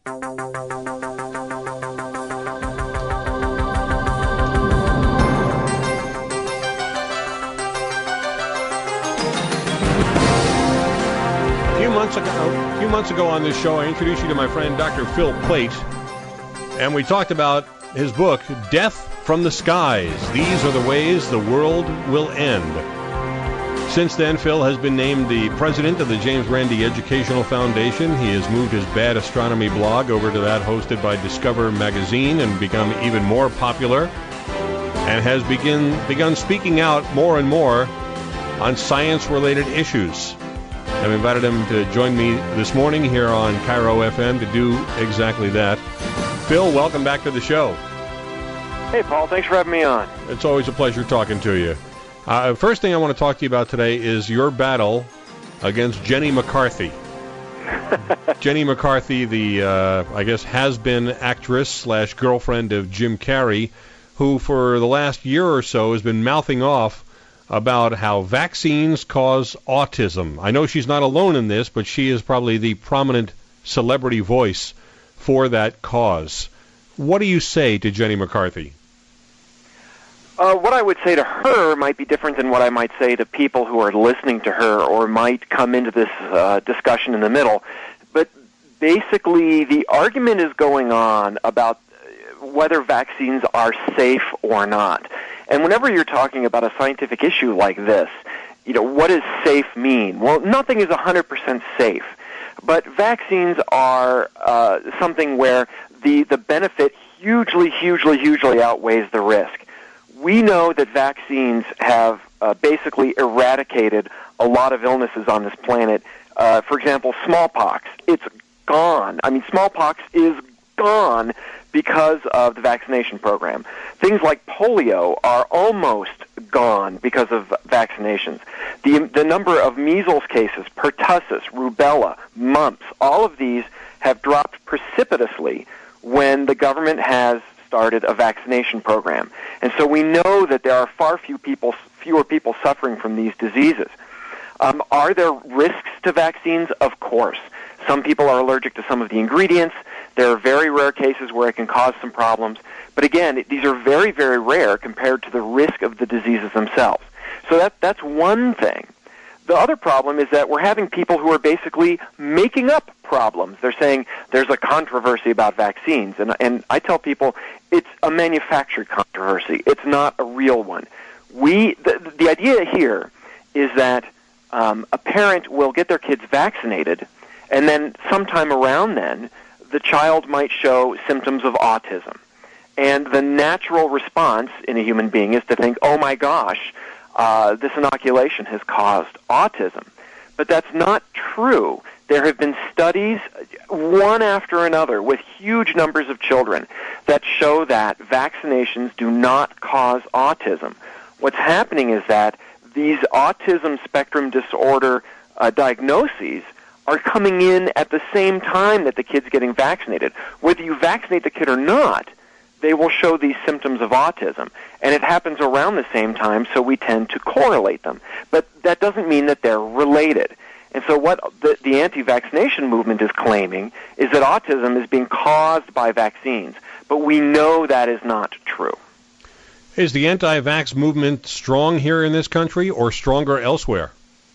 A few months ago on this show, I introduced you to my friend Dr. Phil Plait, and we talked about his book, Death from the Skies. These are the ways the world will end. Since then, Phil has been named the president of the James Randi Educational Foundation. He has moved his Bad Astronomy blog over to that hosted by Discover Magazine and become even more popular, and has begun speaking out more and more on science-related issues. I've invited him to join me this morning here on Cairo FM to do exactly that. Phil, welcome back to the show. Hey, Paul. Thanks for having me on. It's always a pleasure talking to you. First thing I want to talk to you about today is your battle against Jenny McCarthy. Jenny McCarthy, the, I guess, has-been actress / girlfriend of Jim Carrey, who for the last year or so has been mouthing off about how vaccines cause autism. I know she's not alone in this, but she is probably the prominent celebrity voice for that cause. What do you say to Jenny McCarthy? What I would say to her might be different than what I might say to people who are listening to her or might come into this discussion in the middle. But basically, the argument is going on about whether vaccines are safe or not. And whenever you're talking about a scientific issue like this, what does safe mean? Well, nothing is 100% safe. But vaccines are something where the benefit hugely outweighs the risk. We know that vaccines have basically eradicated a lot of illnesses on this planet. For example, smallpox. It's gone. I mean, smallpox is gone because of the vaccination program. Things like polio are almost gone because of vaccinations. The number of measles cases, pertussis, rubella, mumps, all of these have dropped precipitously when the government has started a vaccination program. And so we know that there are fewer people suffering from these diseases. Are there risks to vaccines? Of course. Some people are allergic to some of the ingredients. There are very rare cases where it can cause some problems. But again, these are very, very rare compared to the risk of the diseases themselves. So that's one thing. The other problem is that we're having people who are basically making up problems. They're saying there's a controversy about vaccines. And I tell people it's a manufactured controversy. It's not a real one. The idea here is that a parent will get their kids vaccinated, and then sometime around then, the child might show symptoms of autism. And the natural response in a human being is to think, oh my gosh, this inoculation has caused autism. But that's not true. There have been studies, one after another, with huge numbers of children that show that vaccinations do not cause autism. What's happening is that these autism spectrum disorder diagnoses are coming in at the same time that the kid's getting vaccinated. Whether you vaccinate the kid or not, they will show these symptoms of autism. And it happens around the same time, so we tend to correlate them. But that doesn't mean that they're related. And so what the anti-vaccination movement is claiming is that autism is being caused by vaccines. But we know that is not true. Is the anti-vax movement strong here in this country or stronger elsewhere?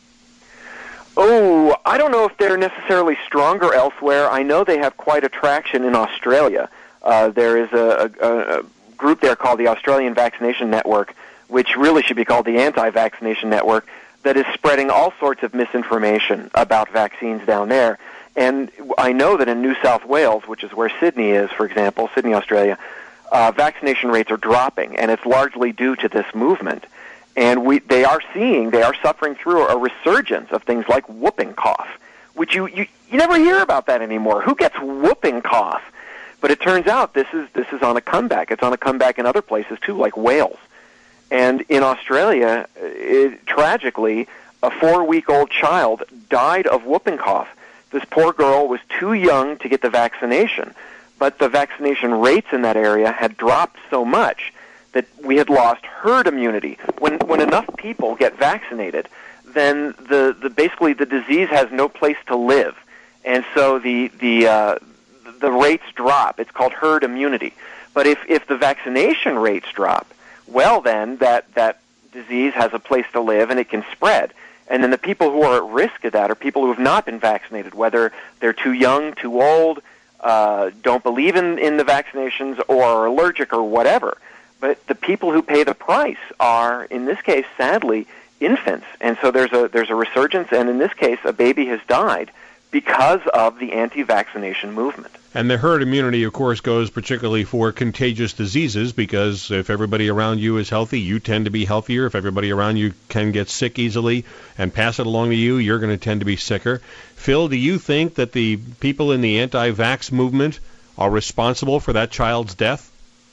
Oh, I don't know if they're necessarily stronger elsewhere. I know they have quite a traction in Australia. There is a group there called the Australian Vaccination Network, which really should be called the Anti-Vaccination Network, that is spreading all sorts of misinformation about vaccines down there. And I know that in New South Wales, which is where Sydney is, for example, Sydney, Australia, vaccination rates are dropping, and it's largely due to this movement. And they are suffering through a resurgence of things like whooping cough, which you never hear about that anymore. Who gets whooping cough? But it turns out this is on a comeback. It's on a comeback in other places too, like Wales. And in Australia, tragically, a 4-week-old child died of whooping cough. This poor girl was too young to get the vaccination, but the vaccination rates in that area had dropped so much that we had lost herd immunity. When enough people get vaccinated, then basically the disease has no place to live, and so the rates drop. It's called herd immunity. But if the vaccination rates drop, well, then that disease has a place to live and it can spread. And then the people who are at risk of that are people who have not been vaccinated, whether they're too young, too old, don't believe in the vaccinations, or are allergic or whatever. But the people who pay the price are, in this case, sadly, infants. And so there's a resurgence, and in this case, a baby has died because of the anti-vaccination movement. And the herd immunity, of course, goes particularly for contagious diseases, because if everybody around you is healthy, you tend to be healthier. If everybody around you can get sick easily and pass it along to you, you're going to tend to be sicker. Phil, do you think that the people in the anti-vax movement are responsible for that child's death?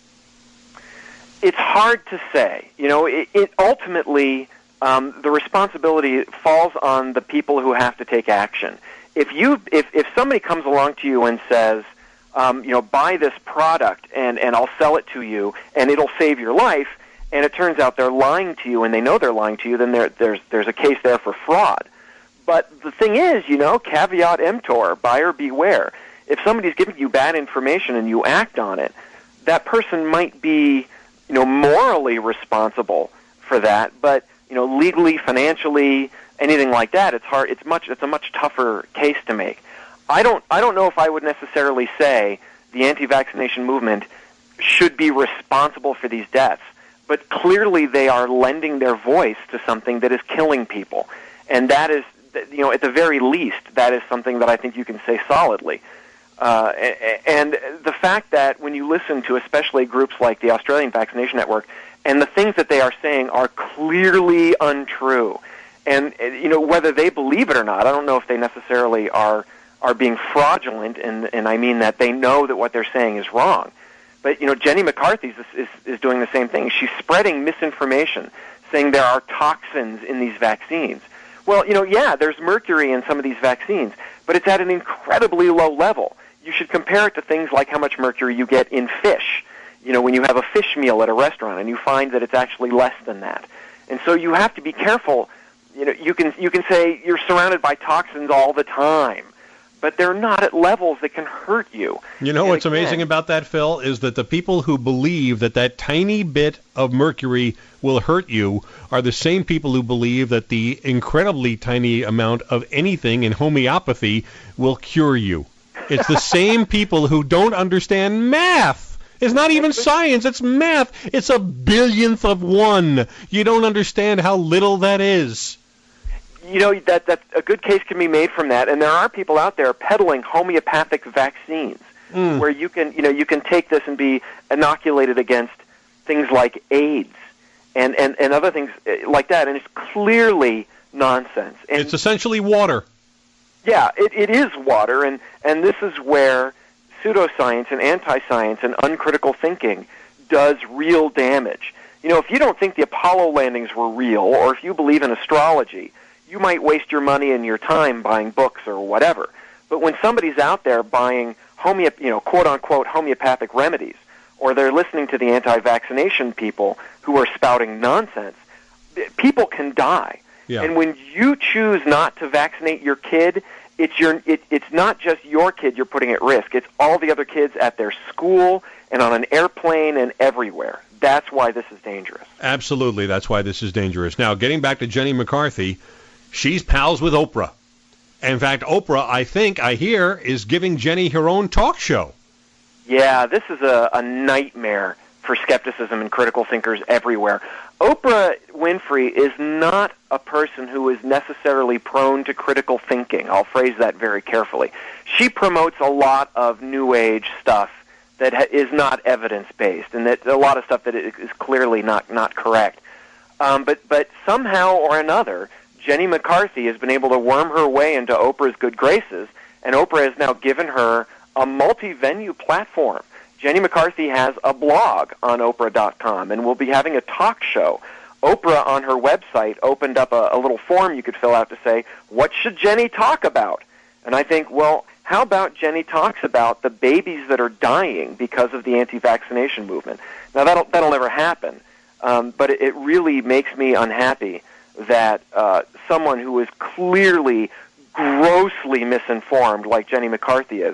It's hard to say. You know, it ultimately, the responsibility falls on the people who have to take action. If somebody comes along to you and says, buy this product and I'll sell it to you and it'll save your life, and it turns out they're lying to you and they know they're lying to you, then there's a case there for fraud. But the thing is, caveat emptor, buyer beware. If somebody's giving you bad information and you act on it, that person might be, morally responsible for that, but legally, financially, anything like that, it's hard. It's a much tougher case to make. I don't know if I would necessarily say the anti-vaccination movement should be responsible for these deaths, but clearly they are lending their voice to something that is killing people, and that is, at the very least, that is something that I think you can say solidly. And the fact that when you listen to especially groups like the Australian Vaccination Network, and the things that they are saying are clearly untrue. And, whether they believe it or not, I don't know if they necessarily are being fraudulent, and I mean that they know that what they're saying is wrong. But, Jenny McCarthy is doing the same thing. She's spreading misinformation, saying there are toxins in these vaccines. Well, there's mercury in some of these vaccines, but it's at an incredibly low level. You should compare it to things like how much mercury you get in fish. When you have a fish meal at a restaurant and you find that it's actually less than that. And so you have to be careful. You can say you're surrounded by toxins all the time, but they're not at levels that can hurt you. What's amazing about that, Phil, is that the people who believe that tiny bit of mercury will hurt you are the same people who believe that the incredibly tiny amount of anything in homeopathy will cure you. It's the same people who don't understand math. It's not even science, it's math. It's a billionth of one. You don't understand how little that is. That a good case can be made from that, and there are people out there peddling homeopathic vaccines where you can take this and be inoculated against things like AIDS and other things like that, and it's clearly nonsense. And it's essentially water. Yeah, it is water, and this is where pseudoscience and anti-science and uncritical thinking does real damage. If you don't think the Apollo landings were real, or if you believe in astrology, you might waste your money and your time buying books or whatever. But when somebody's out there buying quote-unquote homeopathic remedies, or they're listening to the anti-vaccination people who are spouting nonsense, people can die. Yeah. And when you choose not to vaccinate your kid, it's not just your kid you're putting at risk. It's all the other kids at their school and on an airplane and everywhere. That's why this is dangerous. Absolutely, that's why this is dangerous. Now, getting back to Jenny McCarthy, she's pals with Oprah. In fact, Oprah, I hear, is giving Jenny her own talk show. Yeah, this is a nightmare for skepticism and critical thinkers everywhere. Oprah Winfrey is not a person who is necessarily prone to critical thinking. I'll phrase that very carefully. She promotes a lot of New Age stuff that is not evidence-based, and that a lot of stuff that is clearly not correct. But somehow or another, Jenny McCarthy has been able to worm her way into Oprah's good graces, and Oprah has now given her a multi-venue platform. Jenny McCarthy has a blog on Oprah.com, and will be having a talk show. Oprah, on her website, opened up a little form you could fill out to say, what should Jenny talk about? And I think, well, how about Jenny talks about the babies that are dying because of the anti-vaccination movement? Now, that'll never happen, but it really makes me unhappy that someone who is clearly grossly misinformed, like Jenny McCarthy is,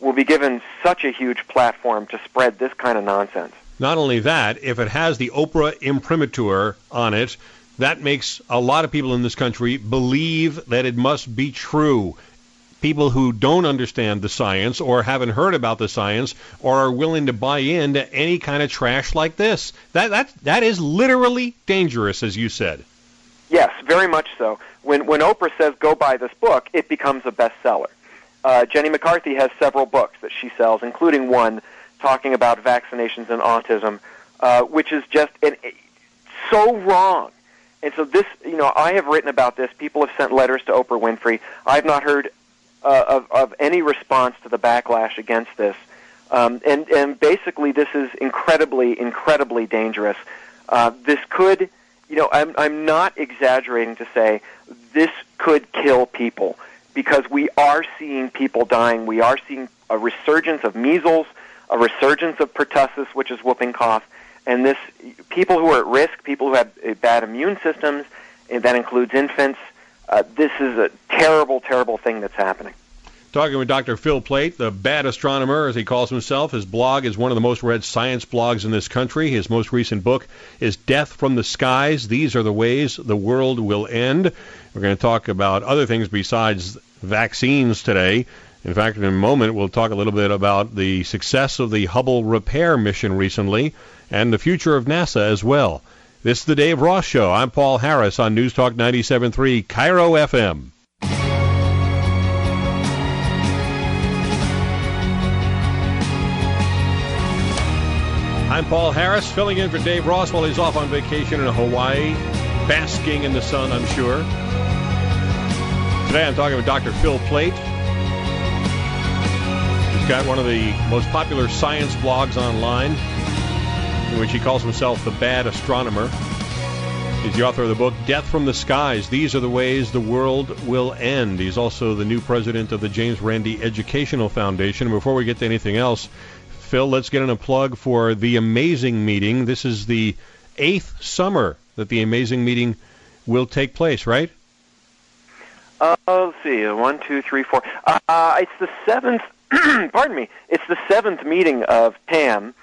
will be given such a huge platform to spread this kind of nonsense. Not only that, if it has the Oprah imprimatur on it, that makes a lot of people in this country believe that it must be true. People who don't understand the science or haven't heard about the science or are willing to buy into any kind of trash like this. That is literally dangerous, as you said. Yes, very much so. When Oprah says, go buy this book, it becomes a bestseller. Jenny McCarthy has several books that she sells, including one talking about vaccinations and autism, which is just so wrong. And so this, I have written about this. People have sent letters to Oprah Winfrey. I have not heard of any response to the backlash against this. And basically this is incredibly, incredibly dangerous. This could, I'm not exaggerating to say this could kill people, because we are seeing people dying. We are seeing a resurgence of measles, a resurgence of pertussis, which is whooping cough, and this people who are at risk, people who have bad immune systems, and that includes infants. This is a terrible, terrible thing that's happening. Talking with Dr. Phil Plait, the bad astronomer, as he calls himself. His blog is one of the most read science blogs in this country. His most recent book is Death from the Skies. These are the ways the world will end. We're going to talk about other things besides vaccines today. In fact, in a moment, we'll talk a little bit about the success of the Hubble repair mission recently and the future of NASA as well. This is the Dave Ross Show. I'm Paul Harris on News Talk 97.3 Cairo FM. I'm Paul Harris, filling in for Dave Ross while he's off on vacation in Hawaii, basking in the sun, I'm sure. Today I'm talking with Dr. Phil Plait. He's got one of the most popular science blogs online, in which he calls himself the bad astronomer. He's the author of the book Death from the Skies. These are the ways the world will end. He's also the new president of the James Randi Educational Foundation. And before we get to anything else, Phil, let's get in a plug for the Amazing Meeting. This is the 8th summer that the Amazing Meeting will take place, right? Let's see, 1, 2, 3, 4. It's the 7th, pardon me, it's the 7th meeting of TAM,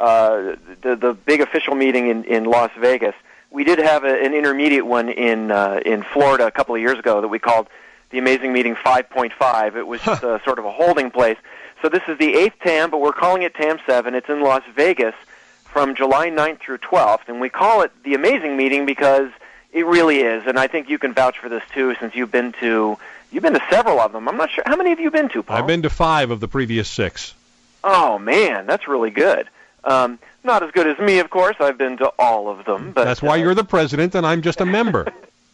the big official meeting in Las Vegas. We did have an intermediate one in Florida a couple of years ago that we called the Amazing Meeting 5.5. It was just sort of a holding place. So this is the 8th TAM, but we're calling it TAM 7. It's in Las Vegas from July 9th through 12th, and we call it the Amazing Meeting because it really is, and I think you can vouch for this too, since you've been to several of them. I'm not sure. How many have you been to, Paul? I've been to 5 of the previous 6. Oh, man, that's really good. Not as good as me, of course. I've been to all of them. But that's why you're the president and I'm just a member.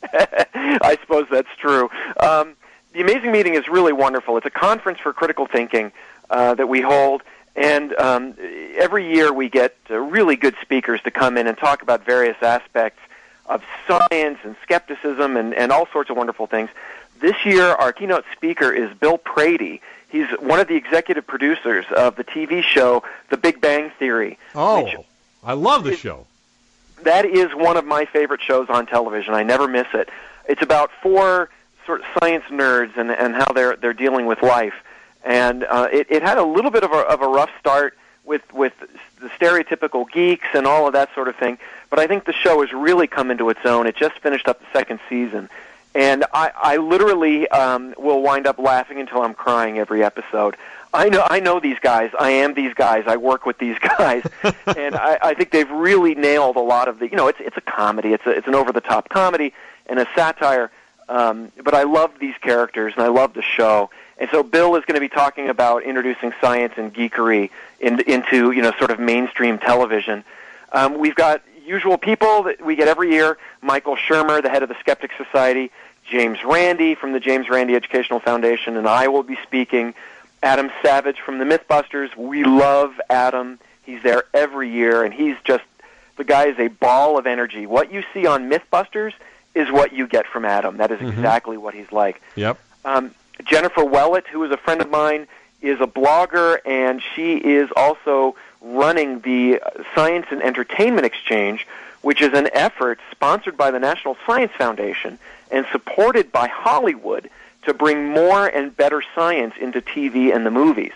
I suppose that's true. The Amazing Meeting is really wonderful. It's a conference for critical thinking that we hold, and every year we get really good speakers to come in and talk about various aspects of science and skepticism and all sorts of wonderful things. This year, our keynote speaker is Bill Prady. He's one of the executive producers of the TV show The Big Bang Theory. Oh, I love the show. That is one of my favorite shows on television. I never miss it. It's about 4 sort of science nerds and how they're dealing with life. And it had a little bit of a rough start with the stereotypical geeks and all of that sort of thing. But I think the show has really come into its own. It just finished up the 2nd season. And I literally will wind up laughing until I'm crying every episode. I know these guys. I am these guys. I work with these guys. And I think they've really nailed a lot of the, it's a comedy. It's an over-the-top comedy and a satire. But I love these characters, and I love the show. And so Bill is going to be talking about introducing science and geekery into sort of mainstream television. We've got usual people that we get every year: Michael Shermer, the head of the Skeptic Society; James Randi from the James Randi Educational Foundation, and I will be speaking. Adam Savage from the Mythbusters. We love Adam. He's there every year, and the guy is a ball of energy. What you see on Mythbusters is what you get from Adam. That is exactly what he's like. Yep. Jennifer Willett, who is a friend of mine, is a blogger, and she is also running the Science and Entertainment Exchange, which is an effort sponsored by the National Science Foundation and supported by Hollywood to bring more and better science into TV and the movies.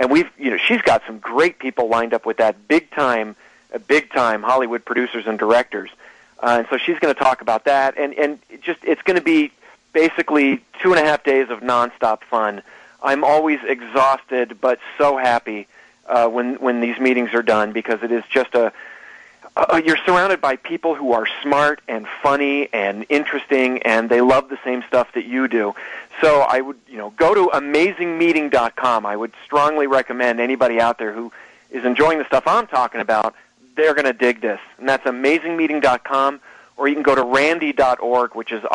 And she's got some great people lined up with that big time Hollywood producers and directors. And so she's going to talk about that, and it's going to be basically 2.5 days of nonstop fun. I'm always exhausted, but so happy when these meetings are done, because it is just you're surrounded by people who are smart and funny and interesting, and they love the same stuff that you do. So I would go to amazingmeeting.com. I would strongly recommend anybody out there who is enjoying the stuff I'm talking about. They're going to dig this. And that's amazingmeeting.com, or you can go to randi.org, which is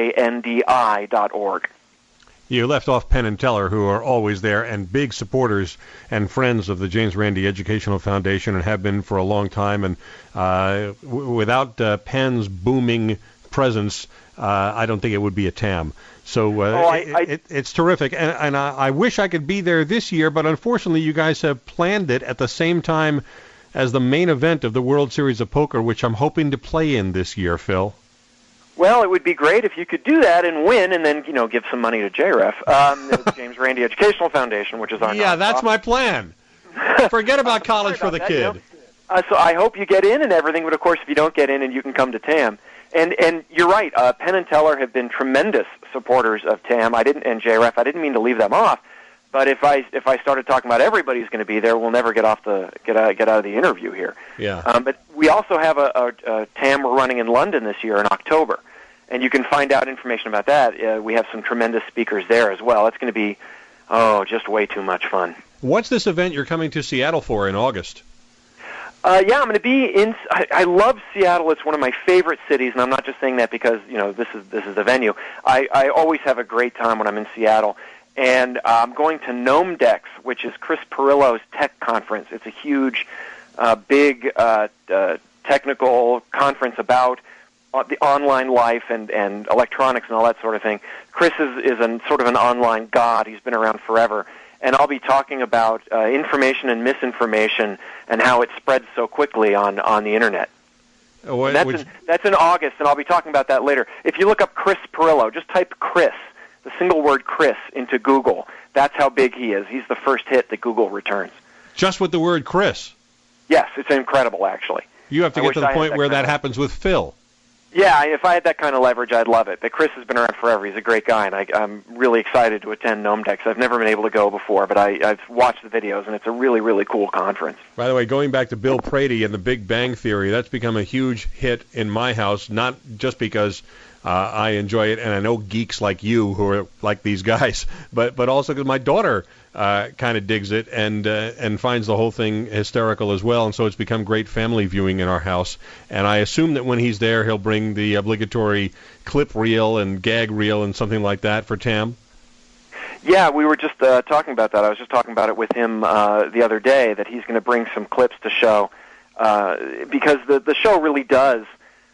RANDI.org. You left off Penn and Teller, who are always there and big supporters and friends of the James Randi Educational Foundation and have been for a long time. And without Penn's booming presence, I don't think it would be a TAM. So it's terrific. And I wish I could be there this year, but unfortunately you guys have planned it at the same time as the main event of the World Series of Poker, which I'm hoping to play in this year, Phil. Well, it would be great if you could do that and win, and then give some money to JREF, the James Randi Educational Foundation, which is our nonprofit. That's my plan. Forget about college for the kid. So I hope you get in and everything, but of course, if you don't get in, and you can come to TAM. And you're right. Penn and Teller have been tremendous supporters of TAM. And JREF. I didn't mean to leave them off. But if I started talking about everybody who's going to be there, we'll never get out of the interview here. Yeah. But we also have a TAM we're running in London this year in October, and you can find out information about that. We have some tremendous speakers there as well. It's going to be just way too much fun. What's this event you're coming to Seattle for in August? I'm going to be in. I love Seattle. It's one of my favorite cities, and I'm not just saying that because this is the venue. I always have a great time when I'm in Seattle. And I'm going to GnomeDex, which is Chris Pirillo's tech conference. It's a huge, big technical conference about the online life and electronics and all that sort of thing. Chris is sort of an online god. He's been around forever. And I'll be talking about information and misinformation and how it spreads so quickly on the Internet. That's in August, and I'll be talking about that later. If you look up Chris Pirillo, just type Chris, the single word Chris, into Google. That's how big he is. He's the first hit that Google returns. Just with the word Chris? Yes, it's incredible, actually. You have to get to the point where that happens with Phil. Yeah, if I had that kind of leverage, I'd love it. But Chris has been around forever. He's a great guy, and I'm really excited to attend GnomeDex. I've never been able to go before, but I've watched the videos, and it's a really, really cool conference. By the way, going back to Bill Prady and the Big Bang Theory, that's become a huge hit in my house, not just because I enjoy it, and I know geeks like you who are like these guys, but also because my daughter kind of digs it and finds the whole thing hysterical as well, and so it's become great family viewing in our house. And I assume that when he's there, he'll bring the obligatory clip reel and gag reel and something like that for TAM. Yeah, we were just talking about that. I was just talking about it with him the other day, that he's going to bring some clips to show, because the show really does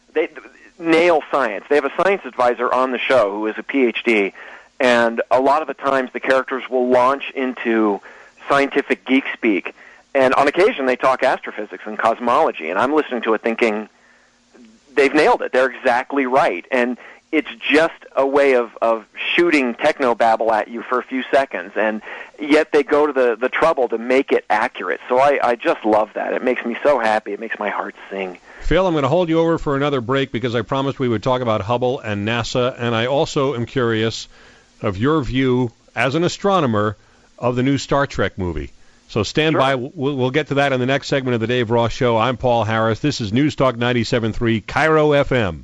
nail science. They have a science advisor on the show who is a PhD, and a lot of the times the characters will launch into scientific geek speak, and on occasion they talk astrophysics and cosmology, and I'm listening to it thinking, they've nailed it. They're exactly right. And it's just a way of shooting technobabble at you for a few seconds, and yet they go to the trouble to make it accurate. So I just love that. It makes me so happy. It makes my heart sing. Phil, I'm going to hold you over for another break because I promised we would talk about Hubble and NASA, and I also am curious of your view as an astronomer of the new Star Trek movie. So stand by. We'll get to that in the next segment of the Dave Ross Show. I'm Paul Harris. This is News Talk 97.3 Cairo FM.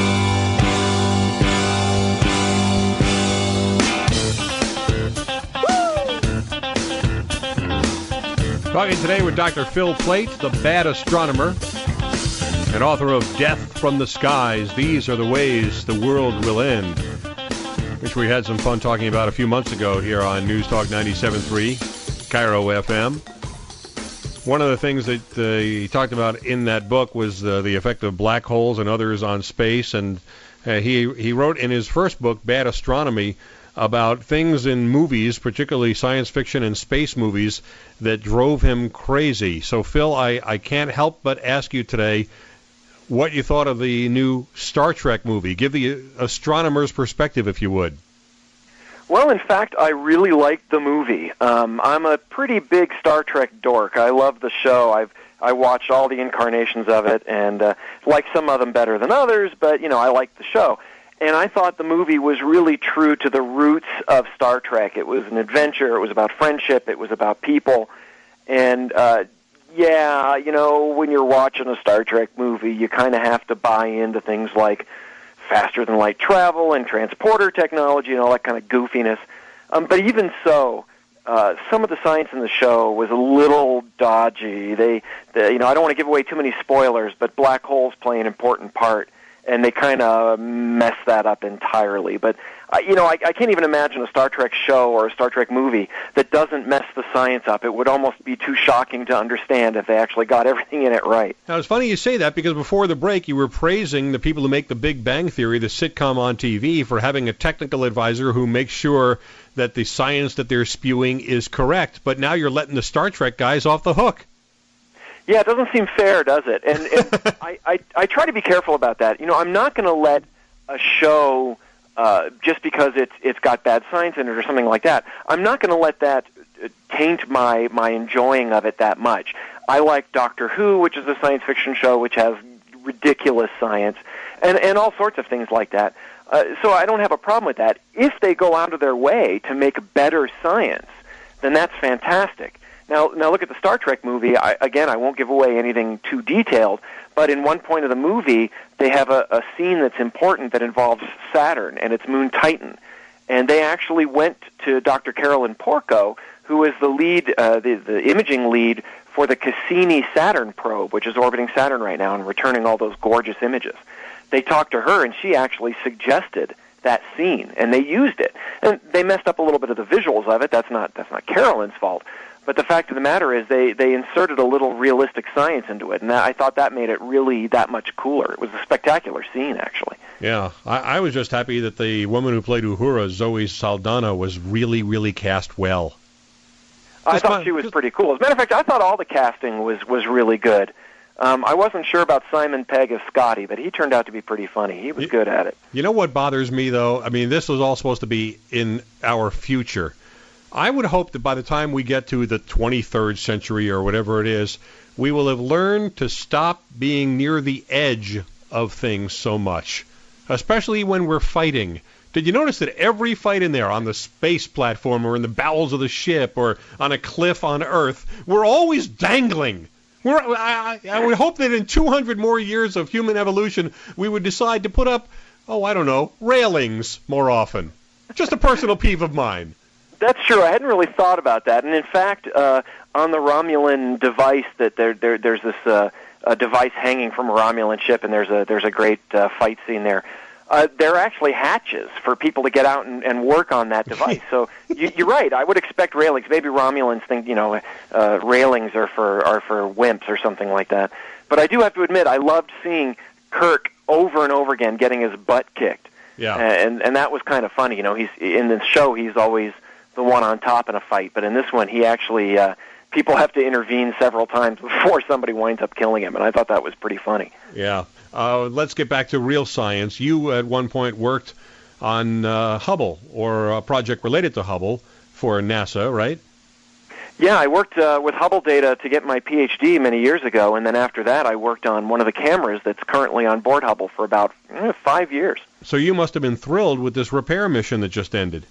Talking today with Dr. Phil Plait, the bad astronomer, and author of Death from the Skies. These are the ways the world will end, which we had some fun talking about a few months ago here on News Talk 97.3 Cairo FM. One of the things that he talked about in that book was the effect of black holes and others on space, and he wrote in his first book, Bad Astronomy, about things in movies, particularly science fiction and space movies, that drove him crazy. So, Phil, I can't help but ask you today what you thought of the new Star Trek movie. Give the astronomer's perspective, if you would. Well, in fact, I really liked the movie. I'm a pretty big Star Trek dork. I love the show. I watched all the incarnations of it, and like some of them better than others, but, I liked the show. And I thought the movie was really true to the roots of Star Trek. It was an adventure. It was about friendship. It was about people. And, when you're watching a Star Trek movie, you kind of have to buy into things like faster-than-light travel and transporter technology and all that kind of goofiness. But even so, some of the science in the show was a little dodgy. I don't want to give away too many spoilers, but black holes play an important part, and they kind of mess that up entirely. But, I can't even imagine a Star Trek show or a Star Trek movie that doesn't mess the science up. It would almost be too shocking to understand if they actually got everything in it right. Now, it's funny you say that, because before the break you were praising the people who make The Big Bang Theory, the sitcom on TV, for having a technical advisor who makes sure that the science that they're spewing is correct. But now you're letting the Star Trek guys off the hook. Yeah, it doesn't seem fair, does it? And I try to be careful about that. I'm not going to let a show, just because it's got bad science in it or something like that, I'm not going to let that taint my enjoying of it that much. I like Doctor Who, which is a science fiction show which has ridiculous science, and all sorts of things like that. So I don't have a problem with that. If they go out of their way to make better science, then that's fantastic. Now look at the Star Trek movie. I won't give away anything too detailed, but in one point of the movie, they have a scene that's important that involves Saturn and its moon Titan. And they actually went to Dr. Carolyn Porco, who is the lead, the imaging lead for the Cassini Saturn probe, which is orbiting Saturn right now and returning all those gorgeous images. They talked to her, and she actually suggested that scene, and they used it. And they messed up a little bit of the visuals of it. That's not Carolyn's fault. But the fact of the matter is they inserted a little realistic science into it, and I thought that made it really that much cooler. It was a spectacular scene, actually. Yeah, I was just happy that the woman who played Uhura, Zoe Saldana, was really, really cast well. I thought she was pretty cool. As a matter of fact, I thought all the casting was really good. I wasn't sure about Simon Pegg as Scotty, but he turned out to be pretty funny. He was good at it. You know what bothers me, though? I mean, this was all supposed to be in our future. I would hope that by the time we get to the 23rd century or whatever it is, we will have learned to stop being near the edge of things so much, especially when we're fighting. Did you notice that every fight in there, on the space platform or in the bowels of the ship or on a cliff on Earth, we're always dangling? I would hope that in 200 more years of human evolution, we would decide to put up, railings more often. Just a personal peeve of mine. That's true. I hadn't really thought about that. And in fact, on the Romulan device, that there's this device hanging from a Romulan ship, and there's a great fight scene there. There are actually hatches for people to get out and work on that device. So you're right. I would expect railings. Maybe Romulans think railings are for wimps or something like that. But I do have to admit, I loved seeing Kirk over and over again getting his butt kicked. Yeah. And that was kind of funny. He's in this show. He's always the one on top in a fight, but in this one, he actually people have to intervene several times before somebody winds up killing him, and I thought that was pretty funny. Yeah. Let's get back to real science. You, at one point, worked on Hubble, or a project related to Hubble for NASA, right? Yeah, I worked with Hubble data to get my PhD many years ago, and then after that, I worked on one of the cameras that's currently on board Hubble for about 5 years. So you must have been thrilled with this repair mission that just ended.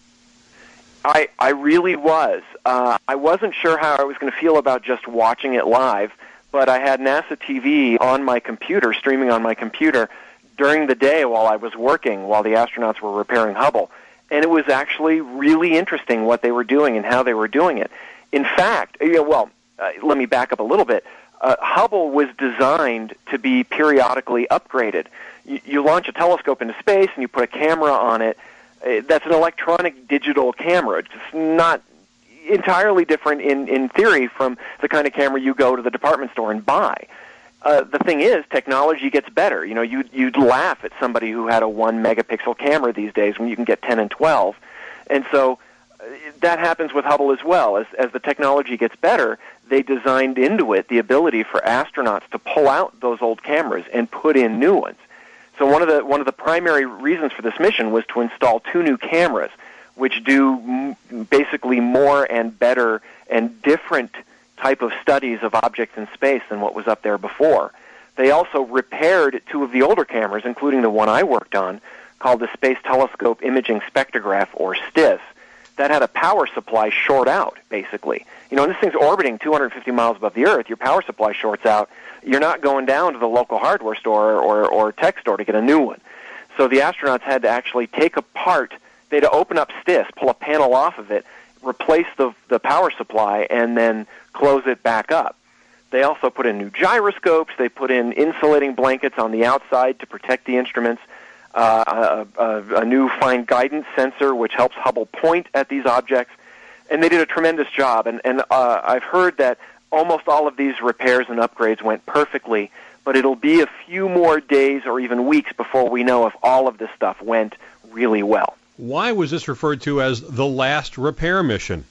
I really was. I wasn't sure how I was going to feel about just watching it live, but I had NASA TV on my computer, streaming on my computer, during the day while I was working, while the astronauts were repairing Hubble. And it was actually really interesting what they were doing and how they were doing it. In fact, let me back up a little bit. Hubble was designed to be periodically upgraded. You launch a telescope into space and you put a camera on it. That's an electronic digital camera. It's not entirely different in theory from the kind of camera you go to the department store and buy. The thing is, technology gets better. You'd laugh at somebody who had a 1-megapixel camera these days when you can get 10 and 12. And so that happens with Hubble as well. As the technology gets better, they designed into it the ability for astronauts to pull out those old cameras and put in new ones. So one of the primary reasons for this mission was to install 2 new cameras, which do basically more and better and different type of studies of objects in space than what was up there before. They also repaired 2 of the older cameras, including the one I worked on, called the Space Telescope Imaging Spectrograph, or STIS. That had a power supply short out, basically. You know, this thing's orbiting 250 miles above the Earth. Your power supply shorts out. You're not going down to the local hardware store or tech store to get a new one. So the astronauts had to actually take apart, they had to open up STIS, pull a panel off of it, replace the power supply, and then close it back up. They also put in new gyroscopes. They put in insulating blankets on the outside to protect the instruments, a new fine guidance sensor which helps Hubble point at these objects. And they did a tremendous job. And I've heard that almost all of these repairs and upgrades went perfectly, but it'll be a few more days or even weeks before we know if all of this stuff went really well. Why was this referred to as the last repair mission?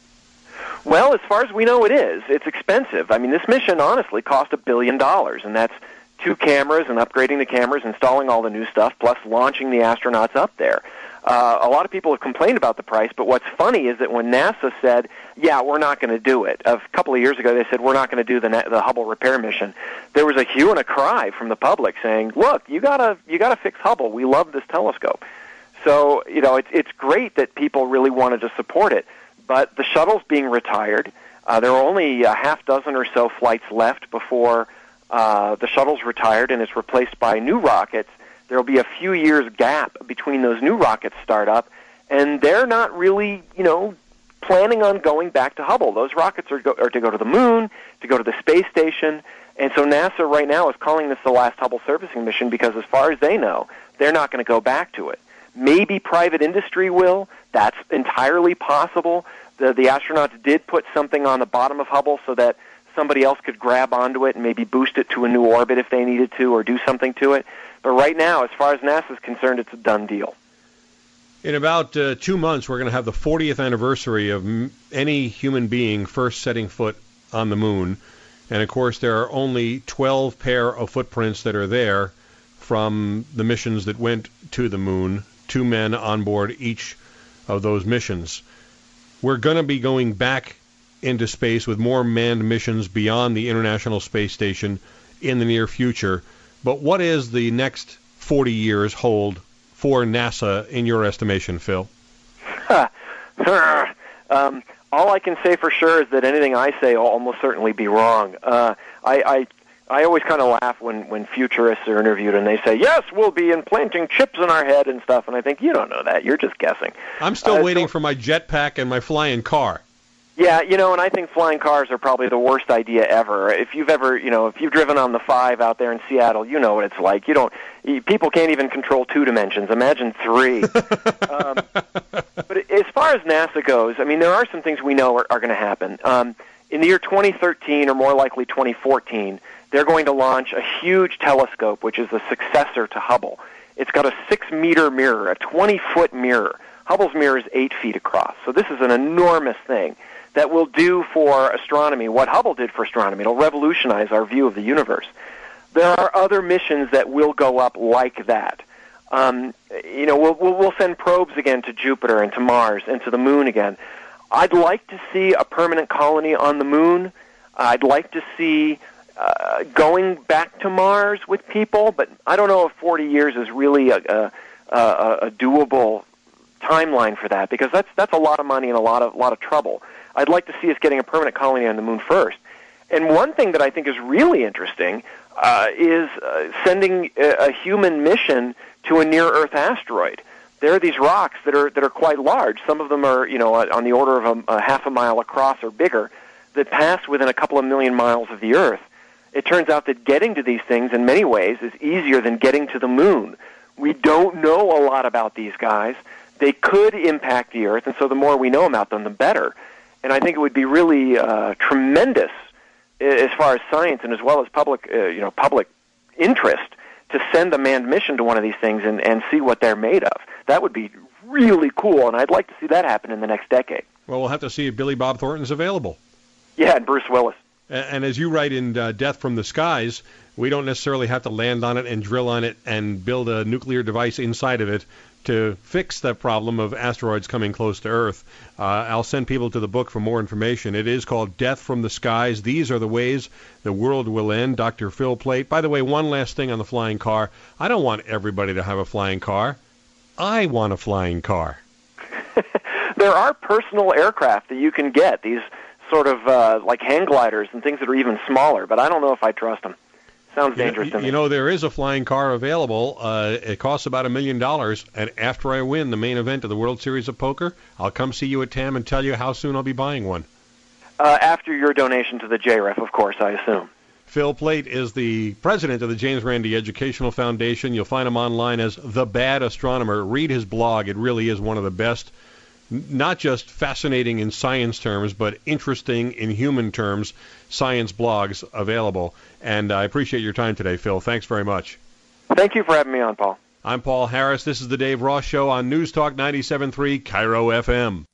Well, as far as we know, it is. It's expensive. I mean, this mission honestly cost $1 billion, and that's 2 cameras and upgrading the cameras, installing all the new stuff, plus launching the astronauts up there. A lot of people have complained about the price, but what's funny is that when NASA said, yeah, we're not going to do it, a couple of years ago they said, we're not going to do the Hubble repair mission, there was a hue and a cry from the public saying, look, you gotta fix Hubble. We love this telescope. So, you know, it's great that people really wanted to support it, but the shuttle's being retired. There are only a half dozen or so flights left before the shuttle's retired and it's replaced by new rockets. There will be a few years gap between those new rockets start up, and they're not really, you know, planning on going back to Hubble. Those rockets are to go to the moon, to go to the space station, and so NASA right now is calling this the last Hubble servicing mission because as far as they know, they're not going to go back to it. Maybe private industry will. That's entirely possible. The astronauts did put something on the bottom of Hubble so that somebody else could grab onto it and maybe boost it to a new orbit if they needed to or do something to it. But right now, as far as NASA is concerned, it's a done deal. In about 2 months, we're going to have the 40th anniversary of any human being first setting foot on the moon. And, of course, there are only 12 pair of footprints that are there from the missions that went to the moon, 2 men on board each of those missions. We're going to be going back into space with more manned missions beyond the International Space Station in the near future. But what is the next 40 years hold for NASA in your estimation, Phil? All I can say for sure is that anything I say will almost certainly be wrong. I always kind of laugh when futurists are interviewed and they say, yes, we'll be implanting chips in our head and stuff. And I think, you don't know that. You're just guessing. I'm still waiting for my jetpack and my flying car. Yeah, you know, and I think flying cars are probably the worst idea ever. If you've ever, you know, if you've driven on the 5 out there in Seattle, you know what it's like. People can't even control 2 dimensions. Imagine 3. But as far as NASA goes, I mean, there are some things we know are going to happen. In the year 2013, or more likely 2014, they're going to launch a huge telescope, which is the successor to Hubble. It's got a 6-meter mirror, a 20-foot mirror. Hubble's mirror is 8 feet across. So this is an enormous thing that will do for astronomy what Hubble did for astronomy. It'll revolutionize our view of the universe. There are other missions that will go up like that. You know, we'll send probes again to Jupiter and to Mars and to the moon again. I'd like to see a permanent colony on the moon. I'd like to see going back to Mars with people, but I don't know if 40 years is really a doable timeline for that, because that's a lot of money and a lot of trouble. I'd like to see us getting a permanent colony on the moon first. And one thing that I think is really interesting is sending a human mission to a near-Earth asteroid. There are these rocks that are quite large. Some of them are, you know, on the order of a half a mile across or bigger, that pass within a couple of million miles of the Earth. It turns out that getting to these things in many ways is easier than getting to the moon. We don't know a lot about these guys. They could impact the Earth, and so the more we know about them, the better. And I think it would be really tremendous as far as science and as well as public interest to send a manned mission to one of these things and see what they're made of. That would be really cool, and I'd like to see that happen in the next decade. Well, we'll have to see if Billy Bob Thornton's available. Yeah, and Bruce Willis. And as you write in Death from the Skies, we don't necessarily have to land on it and drill on it and build a nuclear device inside of it to fix the problem of asteroids coming close to Earth. I'll send people to the book for more information. It is called Death from the Skies. These are the ways the world will end. Dr. Phil Plait. By the way, one last thing on the flying car. I don't want everybody to have a flying car. I want a flying car. There are personal aircraft that you can get, these sort of like hang gliders and things that are even smaller, but I don't know if I trust them. Sounds dangerous to me. You know, there is a flying car available. It costs about $1 million, and after I win the main event of the World Series of Poker, I'll come see you at TAM and tell you how soon I'll be buying one. After your donation to the JREF, of course, I assume. Phil Plait is the president of the James Randi Educational Foundation. You'll find him online as The Bad Astronomer. Read his blog. It really is one of the best, not just fascinating in science terms, but interesting in human terms, science blogs available. And I appreciate your time today, Phil. Thanks very much. Thank you for having me on, Paul. I'm Paul Harris. This is the Dave Ross Show on News Talk 97.3 KIRO FM.